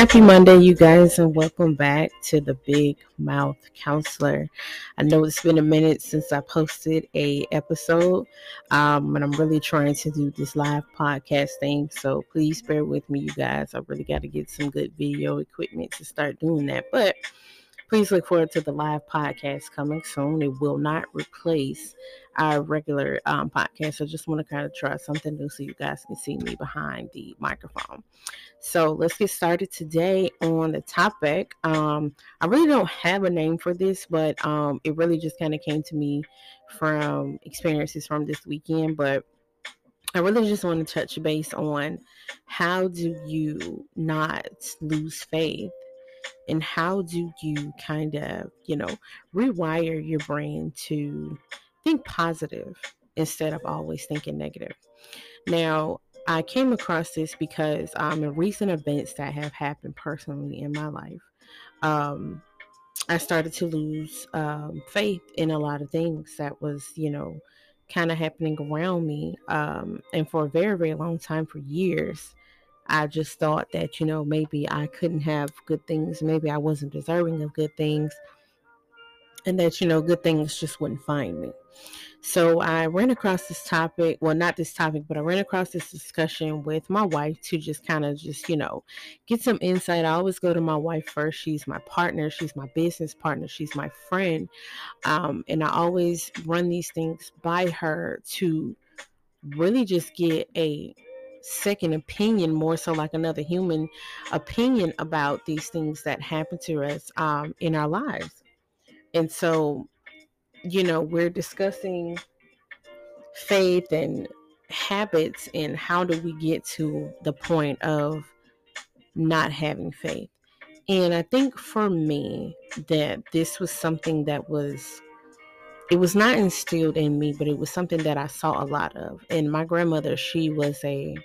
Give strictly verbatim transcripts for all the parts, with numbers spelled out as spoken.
Happy Monday, you guys, and welcome back to the Big Mouth Counselor. I know it's been a minute since I posted a episode, um, and I'm really trying to do this live podcast thing. So please bear with me, you guys. I really got to get some good video equipment to start doing that. But please look forward to the live podcast coming soon. It will not replace our regular um, podcast. I just want to kind of try something new so you guys can see me behind the microphone. So let's get started today on the topic. Um, I really don't have a name for this, but um, it really just kind of came to me from experiences from this weekend. But I really just want to touch base on how do you not lose faith, and how do you kind of, you know, rewire your brain to think positive instead of always thinking negative. Now, I came across this because um, in recent events that have happened personally in my life, um, I started to lose um, faith in a lot of things that was, you know, kind of happening around me. Um, and for a very, very long time, for years, I just thought that, you know, maybe I couldn't have good things. Maybe I wasn't deserving of good things. And that, you know, good things just wouldn't find me. So I ran across this topic, well, not this topic, but I ran across this discussion with my wife to just kind of just, you know, get some insight. I always go to my wife first. She's my partner. She's my business partner. She's my friend. Um, and I always run these things by her to really just get a second opinion, more so like another human opinion about these things that happen to us um, in our lives. And so, you know, we're discussing faith and habits and how do we get to the point of not having faith. And I think for me that this was something that was, it was not instilled in me, but it was something that I saw a lot of. And my grandmother, she was a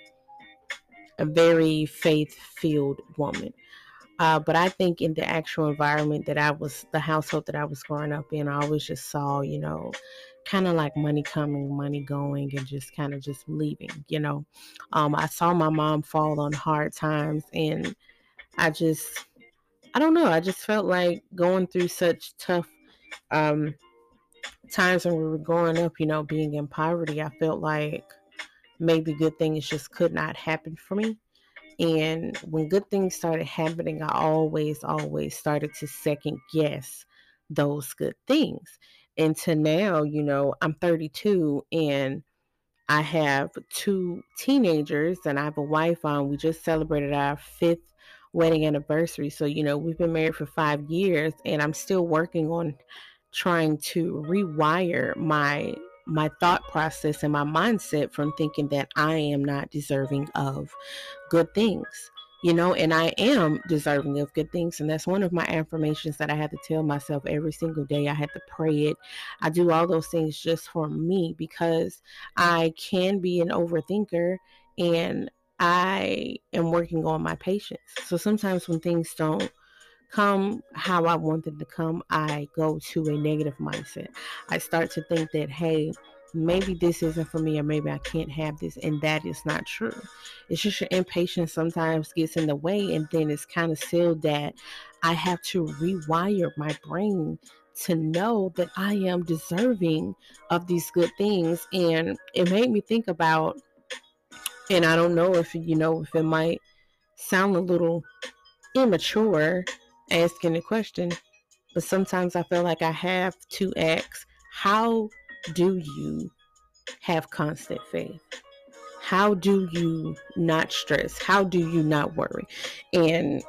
a very faith-filled woman. Uh, but I think in the actual environment that I was, the household that I was growing up in, I always just saw, you know, kind of like money coming, money going, and just kind of just leaving, you know. Um, I saw my mom fall on hard times, and I just, I don't know, I just felt like going through such tough um, times when we were growing up, you know, being in poverty, I felt like maybe good things just could not happen for me. And when good things started happening, I always, always started to second guess those good things. And to now, you know, I'm thirty-two and I have two teenagers and I have a wife on. We just celebrated our fifth wedding anniversary. So, you know, we've been married for five years and I'm still working on trying to rewire my my thought process and my mindset from thinking that I am not deserving of good things, you know, and I am deserving of good things. And that's one of my affirmations that I had to tell myself every single day. I had to pray it. I do all those things just for me because I can be an overthinker and I am working on my patience. So sometimes when things don't come how I want them to come, I go to a negative mindset. I start to think that, hey, maybe this isn't for me, or maybe I can't have this, and that is not true. It's just your impatience sometimes gets in the way, and then it's kind of sealed that I have to rewire my brain to know that I am deserving of these good things. And it made me think about, and I don't know if you know if it might sound a little immature asking the question, but sometimes I feel like I have to ask, how do you have constant faith? How do you not stress? How do you not worry? And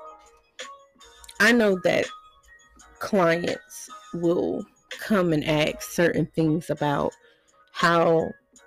I know that clients will come and ask certain things about how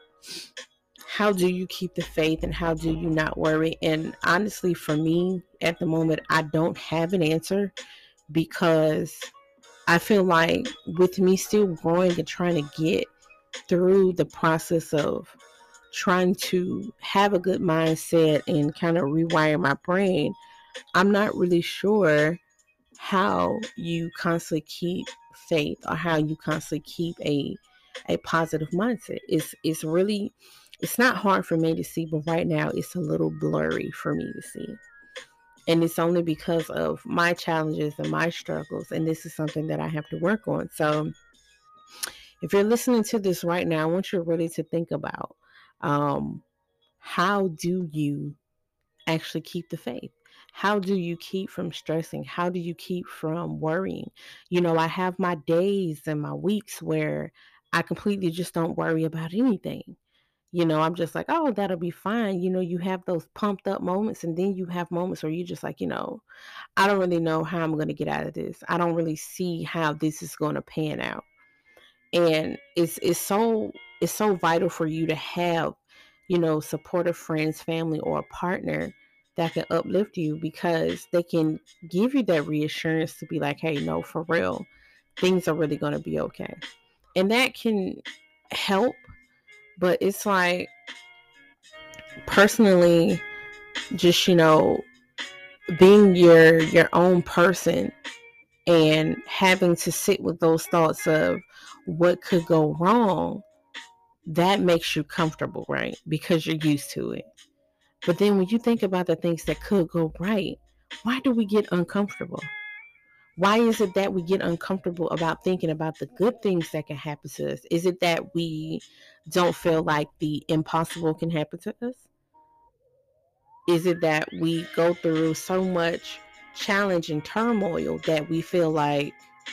how do you keep the faith and how do you not worry? And honestly, for me at the moment, I don't have an answer because I feel like with me still growing and trying to get through the process of trying to have a good mindset and kind of rewire my brain, I'm not really sure how you constantly keep faith or how you constantly keep a a positive mindset. It's it's really it's not hard for me to see, but right now it's a little blurry for me to see. And it's only because of my challenges and my struggles. And this is something that I have to work on. So if you're listening to this right now, I want you really to think about um, how do you actually keep the faith? How do you keep from stressing? How do you keep from worrying? You know, I have my days and my weeks where I completely just don't worry about anything. You know, I'm just like, oh, that'll be fine. You know, you have those pumped up moments, and then you have moments where you're just like, you know, I don't really know how I'm going to get out of this. I don't really see how this is going to pan out. And it's it's so it's so vital for you to have, you know, supportive friends, family, or a partner that can uplift you, because they can give you that reassurance to be like, hey, no, for real, things are really going to be okay. And that can help. But it's like, personally, just, you know, being your your own person and having to sit with those thoughts of what could go wrong, that makes you comfortable, right? Because you're used to it. But then when you think about the things that could go right, why do we get uncomfortable? Why is it that we get uncomfortable about thinking about the good things that can happen to us? Is it that we don't feel like the impossible can happen to us? Is it that we go through so much challenge and turmoil that we feel like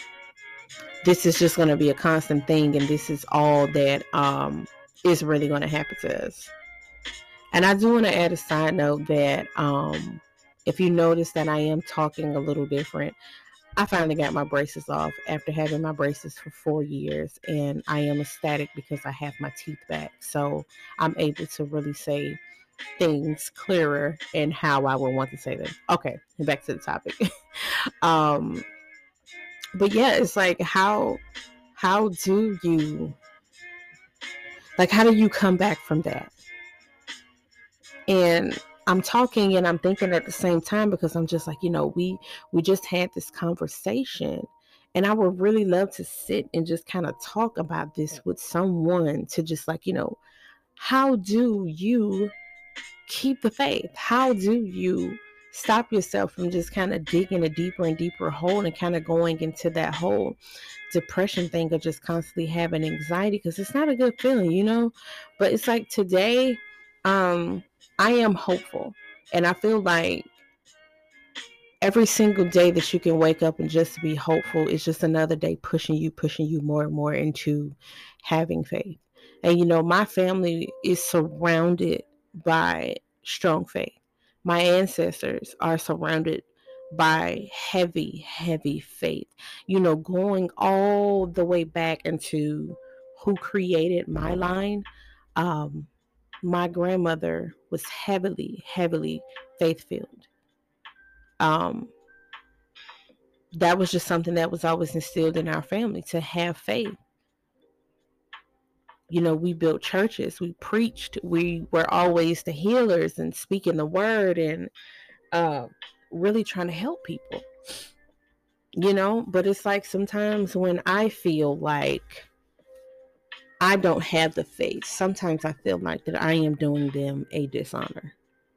this is just going to be a constant thing, and this is all that um, is really going to happen to us? And I do want to add a side note that um, if you notice that I am talking a little different, I finally got my braces off after having my braces for four years, and I am ecstatic because I have my teeth back. So I'm able to really say things clearer and how I would want to say them. Okay, back to the topic. um, but yeah, it's like, how how do you like how do you come back from that? And I'm talking and I'm thinking at the same time, because I'm just like, you know, we we just had this conversation, and I would really love to sit and just kind of talk about this with someone, to just like, you know, how do you keep the faith? How do you stop yourself from just kind of digging a deeper and deeper hole and kind of going into that whole depression thing of just constantly having anxiety? Because it's not a good feeling, you know. But it's like, today, um I am hopeful, and I feel like every single day that you can wake up and just be hopeful is just another day pushing you pushing you more and more into having faith. And you know, my family is surrounded by strong faith. My ancestors are surrounded by heavy heavy faith, you know, going all the way back into who created my line. um my grandmother was heavily heavily faith filled. um that was just something that was always instilled in our family, to have faith. You know, we built churches, we preached, we were always the healers and speaking the word, and uh, really trying to help people, you know. But it's like, sometimes when I feel like I don't have the faith, sometimes I feel like that I am doing them a dishonor.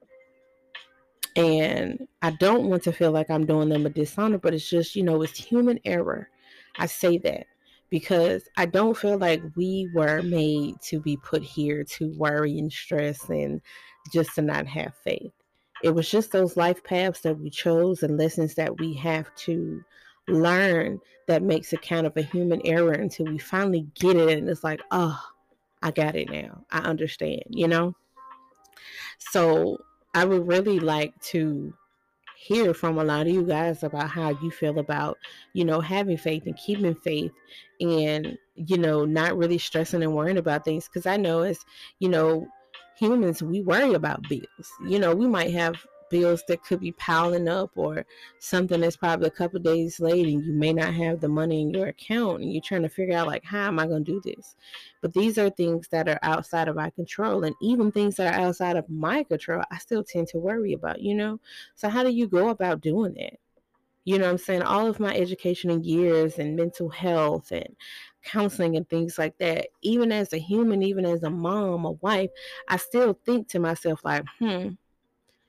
And I don't want to feel like I'm doing them a dishonor, but it's just, you know, it's human error. I say that because I don't feel like we were made to be put here to worry and stress and just to not have faith. It was just those life paths that we chose and lessons that we have to learn that makes it kind of a human error until we finally get it. And it's like, oh, I got it now. I understand, you know? So I would really like to hear from a lot of you guys about how you feel about, you know, having faith and keeping faith, and, you know, not really stressing and worrying about things. Because I know, as, you know, humans, we worry about bills. You know, we might have bills that could be piling up, or something that's probably a couple days late, and you may not have the money in your account, and you're trying to figure out, like, how am I going to do this? But these are things that are outside of our control, and even things that are outside of my control, I still tend to worry about, you know. So how do you go about doing that? You know what I'm saying? All of my education and years and mental health and counseling and things like that, even as a human, even as a mom, a wife, I still think to myself, like, hmm,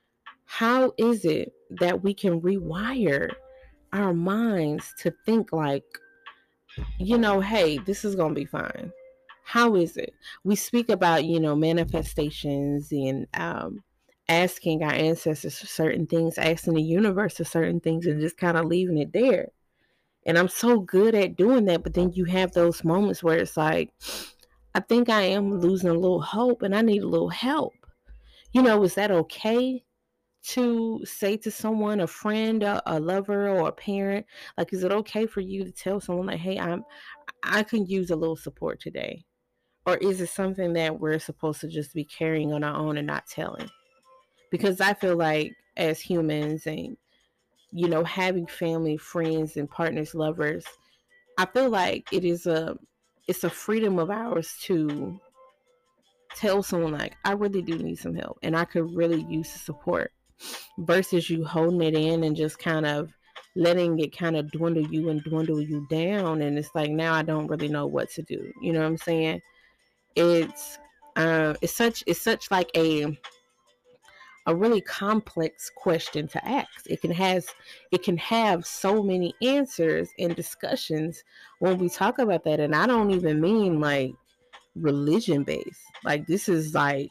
How is it that we can rewire our minds to think like, you know, hey, this is going to be fine? How is it? We speak about, you know, manifestations and um, asking our ancestors for certain things, asking the universe for certain things, and just kind of leaving it there. And I'm so good at doing that. But then you have those moments where it's like, I think I am losing a little hope and I need a little help. You know, is that okay to say to someone, a friend, a, a lover, or a parent? Like, is it okay for you to tell someone like, hey, I'm I can use a little support today? Or is it something that we're supposed to just be carrying on our own and not telling? Because I feel like as humans and, you know, having family, friends, and partners, lovers, I feel like it is a it's a freedom of ours to tell someone like, I really do need some help and I could really use the support, versus you holding it in and just kind of letting it kind of dwindle you and dwindle you down. And it's like, now I don't really know what to do. You know what I'm saying? It's uh, it's such it's such like a a really complex question to ask. It can has it can have so many answers and discussions when we talk about that. And I don't even mean like religion based. Like, this is like,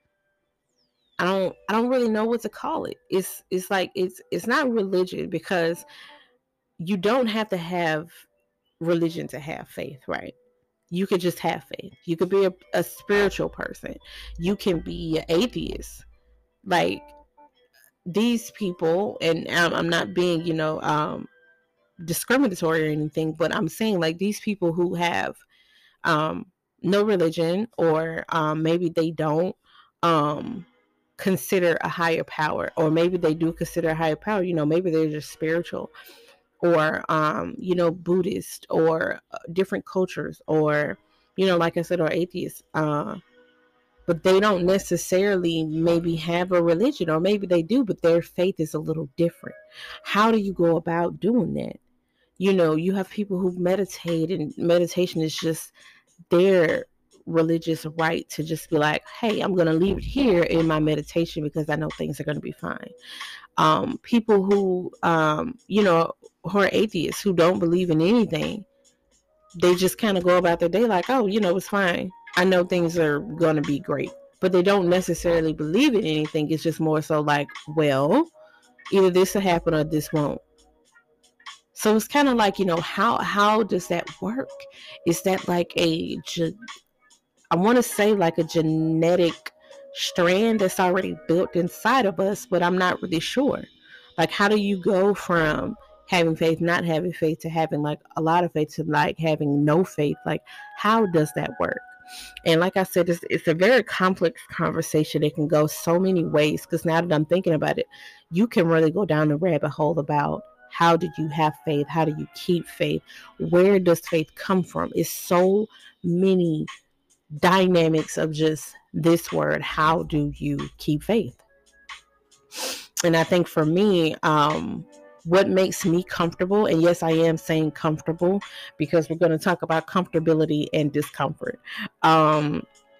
I don't I don't really know what to call it. It's it's like it's it's not religion, because you don't have to have religion to have faith, right? You could just have faith. You could be a, a spiritual person. You can be an atheist. Like, these people, and I'm, I'm not being, you know, um, discriminatory or anything, but I'm saying like these people who have um, no religion, or um, maybe they don't um, consider a higher power, or maybe they do consider a higher power. You know, maybe they're just spiritual, or um, you know, Buddhist, or uh, different cultures, or, you know, like I said, or atheists. Uh, but they don't necessarily maybe have a religion, or maybe they do, but their faith is a little different. How do you go about doing that? You know, you have people who meditate, and meditation is just their religious right to just be like, hey, I'm going to leave it here in my meditation because I know things are going to be fine. Um, people who, um, you know, who are atheists, who don't believe in anything, they just kind of go about their day like, oh, you know, it's fine. I know things are going to be great. But they don't necessarily believe in anything. It's just more so like, well, either this will happen or this won't. So it's kind of like, you know, how how does that work? Is that like a, I want to say like a genetic strand that's already built inside of us, but I'm not really sure. Like, how do you go from having faith, not having faith, to having like a lot of faith, to like having no faith? Like, how does that work? And like I said, it's, it's a very complex conversation. It can go so many ways, because now that I'm thinking about it, you can really go down the rabbit hole about how did you have faith? How do you keep faith? Where does faith come from? It's so many dynamics of just this word. How do you keep faith? And I think for me, um, what makes me comfortable, and yes, I am saying comfortable because we're going to talk about comfortability and discomfort. Um,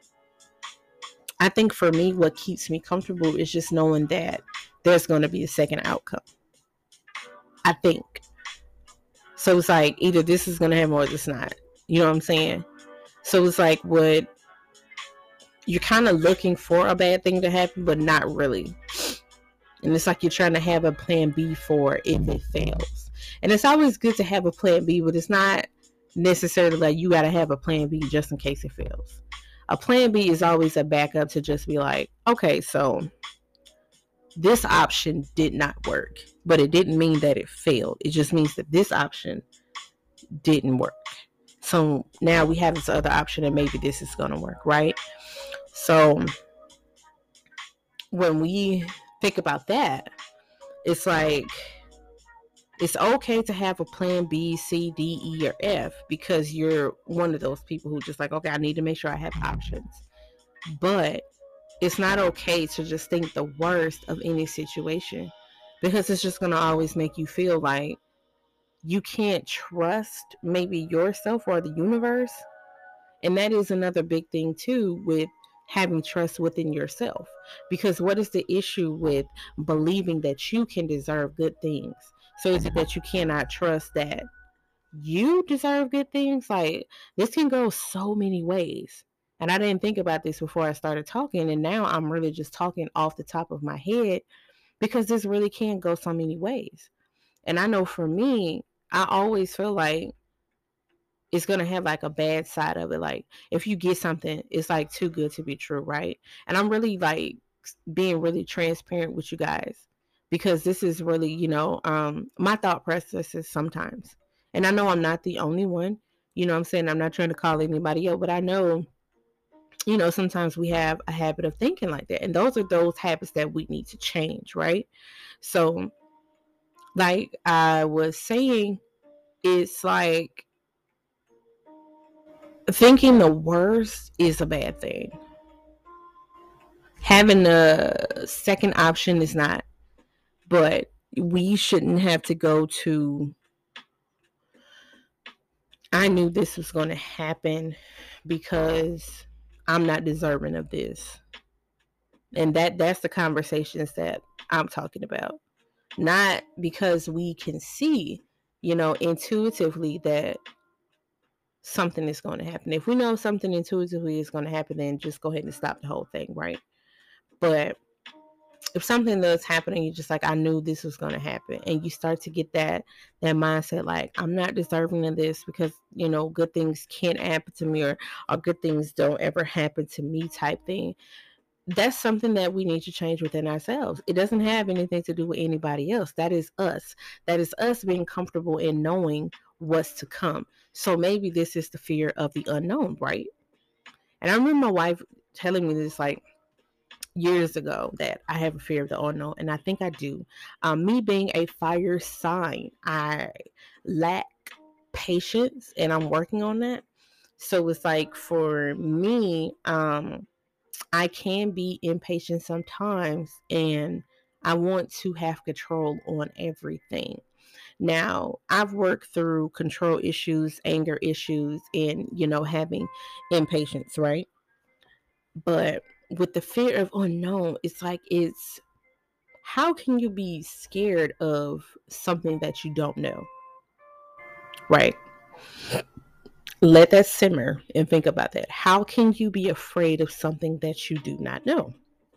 I think for me, what keeps me comfortable is just knowing that there's going to be a second outcome. I think. So it's like, either this is going to happen or it's not. You know what I'm saying? So it's like, what you're kind of looking for a bad thing to happen, but not really. And it's like you're trying to have a plan B for if it fails. And it's always good to have a plan B, but it's not necessarily like you got to have a plan B just in case it fails. A plan B is always a backup to just be like, okay, so this option did not work, but it didn't mean that it failed. It just means that this option didn't work. So now we have this other option, and maybe this is going to work, right? So when we think about that, it's like, it's okay to have a plan B, C, D, E, or F, because you're one of those people who just like, okay, I need to make sure I have options. But it's not okay to just think the worst of any situation, because it's just going to always make you feel like you can't trust maybe yourself or the universe. And that is another big thing too with having trust within yourself. Because what is the issue with believing that you can deserve good things? So is it that you cannot trust that you deserve good things? Like, this can go so many ways. And I didn't think about this before I started talking. And now I'm really just talking off the top of my head, because this really can go so many ways. And I know for me, I always feel like it's going to have like a bad side of it. Like, if you get something, it's like too good to be true, right? And I'm really like being really transparent with you guys, because this is really, you know, um, my thought processes sometimes. And I know I'm not the only one. You know what I'm saying? I'm not trying to call anybody out, but I know, you know, sometimes we have a habit of thinking like that. And those are those habits that we need to change, right? So, like I was saying, it's like thinking the worst is a bad thing. Having a second option is not. But we shouldn't have to go to, I knew this was going to happen because I'm not deserving of this. And that that's the conversations that I'm talking about. Not because we can see, you know, intuitively that something is going to happen. If we know something intuitively is going to happen, then just go ahead and stop the whole thing, right? But if something does happen and you're just like, I knew this was going to happen, and you start to get that that mindset, like, I'm not deserving of this because, you know, good things can't happen to me, or, or good things don't ever happen to me type thing, that's something that we need to change within ourselves. It doesn't have anything to do with anybody else. That is us. That is us being comfortable in knowing what's to come. So maybe this is the fear of the unknown, right? And I remember my wife telling me this, like, years ago, that I have a fear of the unknown, and I think I do. Um, me being a fire sign, I lack patience, and I'm working on that. So it's like, for me, um, I can be impatient sometimes, and I want to have control on everything. Now, I've worked through control issues, anger issues, and, you know, having impatience, right? But with the fear of unknown, it's like, it's how can you be scared of something that you don't know? Right? Let that simmer and think about that. How can you be afraid of something that you do not know?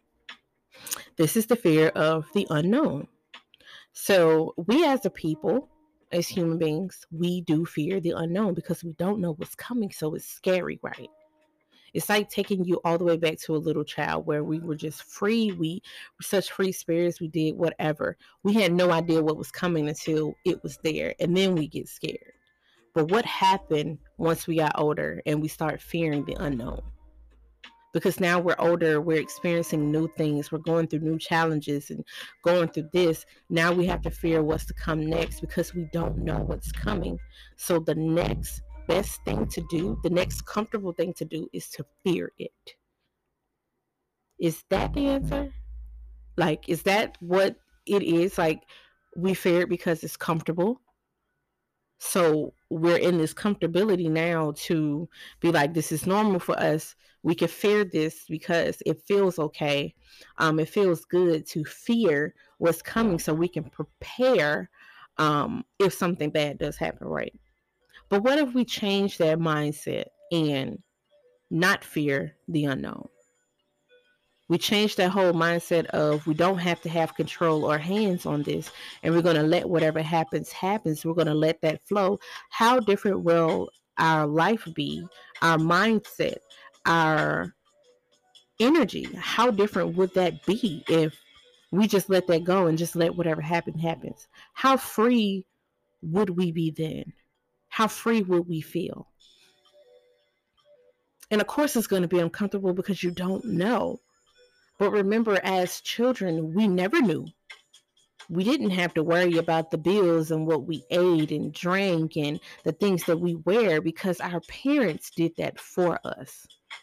This is the fear of the unknown. So, we as a people, as human beings, we do fear the unknown because we don't know what's coming. So, it's scary, right? It's like taking you all the way back to a little child where we were just free. We were such free spirits. We did whatever. We had no idea what was coming until it was there. And then we get scared. But what happened once we got older and we start fearing the unknown? Because now we're older, we're experiencing new things, we're going through new challenges and going through this. Now we have to fear what's to come next because we don't know what's coming. So the next best thing to do, the next comfortable thing to do, is to fear it. Is that the answer? Like, is that what it is? Like, we fear it because it's comfortable. So we're in this comfortability now to be like, this is normal for us. We can fear this because it feels okay. Um, it feels good to fear what's coming so we can prepare um, if something bad does happen, right? But what if we change that mindset and not fear the unknown? We change that whole mindset of, we don't have to have control or hands on this, and we're going to let whatever happens happens. We're going to let that flow. How different will our life be, our mindset, our energy? How different would that be if we just let that go and just let whatever happen happens? How free would we be then? How free would we feel? And of course it's going to be uncomfortable because you don't know. But remember, as children, we never knew. We didn't have to worry about the bills and what we ate and drank and the things that we wear because our parents did that for us.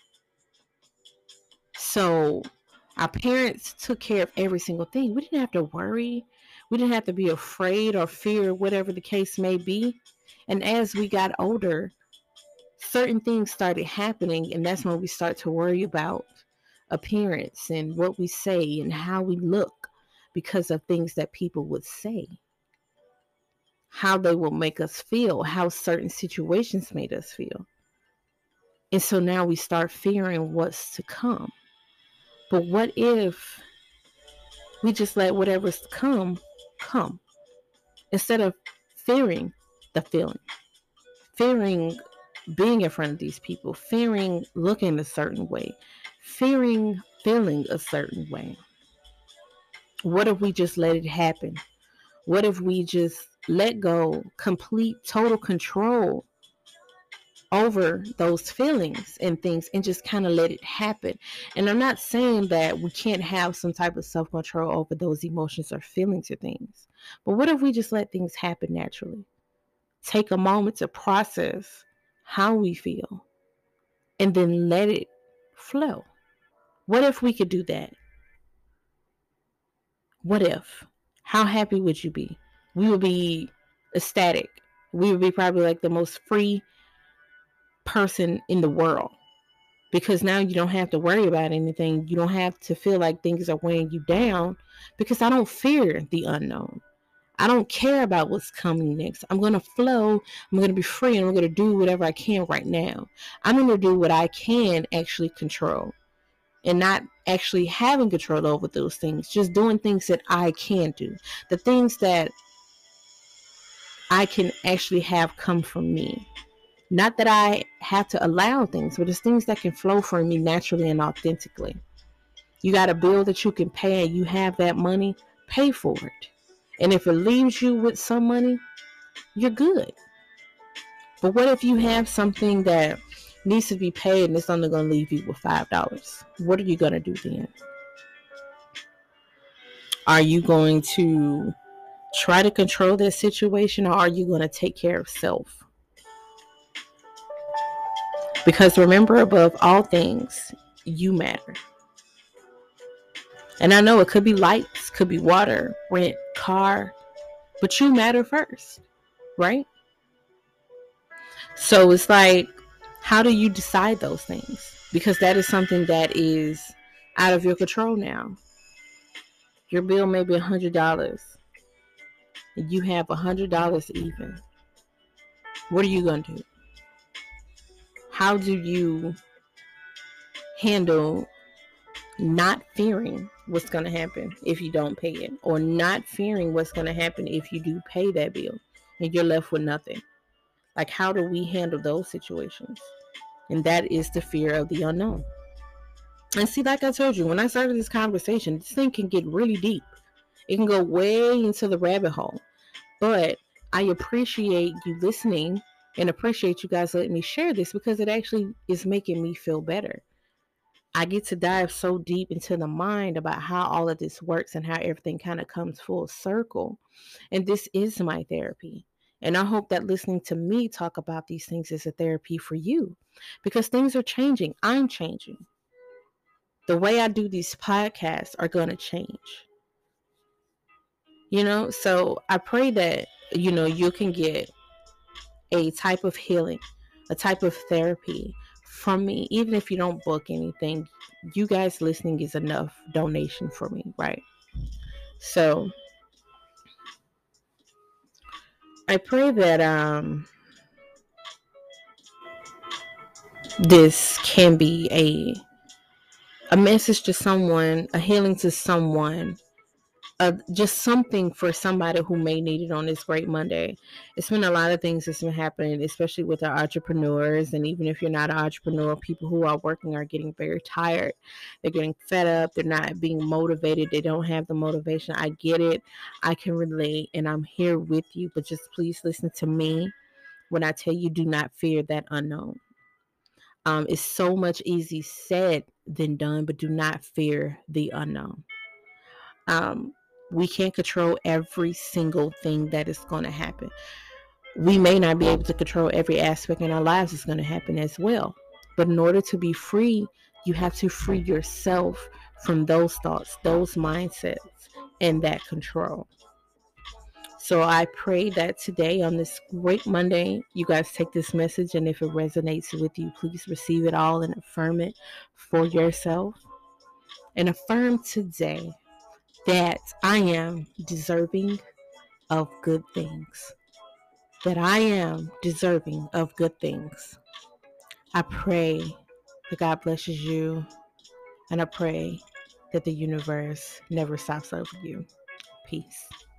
So our parents took care of every single thing. We didn't have to worry. We didn't have to be afraid or fear, whatever the case may be. And as we got older, certain things started happening, and that's when we start to worry about appearance and what we say and how we look because of things that people would say, how they will make us feel, how certain situations made us feel. And so now we start fearing what's to come. But what if we just let whatever's to come, come, instead of fearing the feeling, fearing being in front of these people, fearing looking a certain way, fearing feeling a certain way? What if we just let it happen? What if we just let go, complete total control over those feelings and things, and just kind of let it happen? And I'm not saying that we can't have some type of self-control over those emotions or feelings or things, but what if we just let things happen naturally? Take a moment to process how we feel and then let it flow. What if we could do that? What if? How happy would you be? We would be ecstatic. We would be probably like the most free person in the world, because now you don't have to worry about anything. You don't have to feel like things are weighing you down, because I don't fear the unknown. I don't care about what's coming next. I'm going to flow. I'm going to be free, and I'm going to do whatever I can right now. I'm going to do what I can actually control, and not actually having control over those things, just doing things that I can do, the things that I can actually have come from me. Not that I have to allow things, but it's things that can flow from me naturally and authentically. You got a bill that you can pay and you have that money, pay for it. And if it leaves you with some money, you're good. But what if you have something that needs to be paid and it's only going to leave you with five dollars? What are you going to do then? Are you going to try to control that situation, or are you going to take care of self? Because remember, above all things, you matter. And I know it could be lights, could be water, rent, car, but you matter first, right? So it's like, how do you decide those things? Because that is something that is out of your control now. Your bill may be one hundred dollars. And you have one hundred dollars even. What are you going to do? How do you handle not fearing what's going to happen if you don't pay it, or not fearing what's going to happen if you do pay that bill and you're left with nothing? Like, how do we handle those situations? And that is the fear of the unknown. And see, like I told you, when I started this conversation, this thing can get really deep. It can go way into the rabbit hole. But I appreciate you listening and appreciate you guys letting me share this, because it actually is making me feel better. I get to dive so deep into the mind about how all of this works and how everything kind of comes full circle. And this is my therapy. And I hope that listening to me talk about these things is a therapy for you, because things are changing. I'm changing. The way I do these podcasts are going to change. You know, so I pray that, you know, you can get a type of healing, a type of therapy from me. Even if you don't book anything, you guys listening is enough donation for me, right? So I pray that um this can be a a message to someone, a healing to someone, uh, just something for somebody who may need it on this great Monday. It's been a lot of things that's been happening, especially with our entrepreneurs. And even if you're not an entrepreneur, people who are working are getting very tired. They're getting fed up. They're not being motivated. They don't have the motivation. I get it. I can relate, and I'm here with you. But just please listen to me when I tell you, do not fear that unknown. Um, it's so much easy said than done, but do not fear the unknown. Um, we can't control every single thing that is going to happen. We may not be able to control every aspect in our lives that's going to happen as well. But in order to be free, you have to free yourself from those thoughts, those mindsets, and that control. So I pray that today, on this great Monday, you guys take this message, and if it resonates with you, please receive it all and affirm it for yourself. and affirm today that I am deserving of good things. That I am deserving of good things. I pray that God blesses you, and I pray that the universe never stops loving you. Peace.